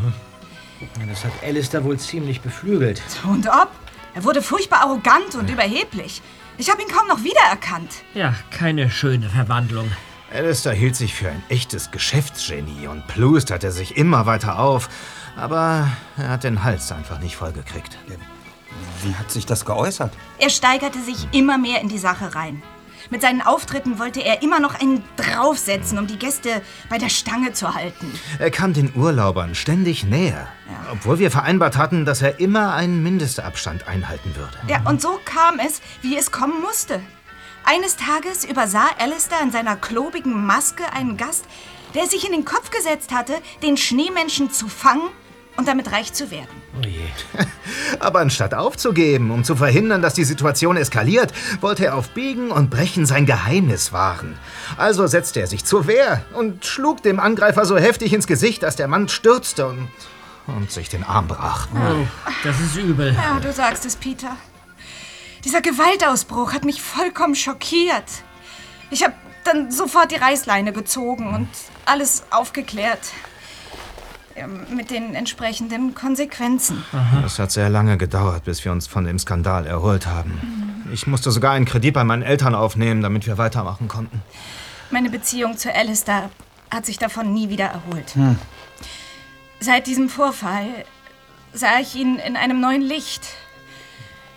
Das hat Alistair wohl ziemlich beflügelt. Und ob? Er wurde furchtbar arrogant und überheblich. Ich habe ihn kaum noch wiedererkannt. Ja, keine schöne Verwandlung. Alistair hielt sich für ein echtes Geschäftsgenie und plusterte sich immer weiter auf. Aber er hat den Hals einfach nicht vollgekriegt. Wie hat sich das geäußert? Er steigerte sich immer mehr in die Sache rein. Mit seinen Auftritten wollte er immer noch einen draufsetzen, um die Gäste bei der Stange zu halten. Er kam den Urlaubern ständig näher, obwohl wir vereinbart hatten, dass er immer einen Mindestabstand einhalten würde. Ja, und so kam es, wie es kommen musste. Eines Tages übersah Alistair in seiner klobigen Maske einen Gast, der sich in den Kopf gesetzt hatte, den Schneemenschen zu fangen und damit reich zu werden. Oh je. Aber anstatt aufzugeben, um zu verhindern, dass die Situation eskaliert, wollte er auf Biegen und Brechen sein Geheimnis wahren. Also setzte er sich zur Wehr und schlug dem Angreifer so heftig ins Gesicht, dass der Mann stürzte und sich den Arm brach. Oh, das ist übel. Ja, du sagst es, Peter. Dieser Gewaltausbruch hat mich vollkommen schockiert. Ich habe dann sofort die Reißleine gezogen und alles aufgeklärt. Ja, mit den entsprechenden Konsequenzen. Es hat sehr lange gedauert, bis wir uns von dem Skandal erholt haben. Ich musste sogar einen Kredit bei meinen Eltern aufnehmen, damit wir weitermachen konnten. Meine Beziehung zu Alistair hat sich davon nie wieder erholt. Seit diesem Vorfall sah ich ihn in einem neuen Licht.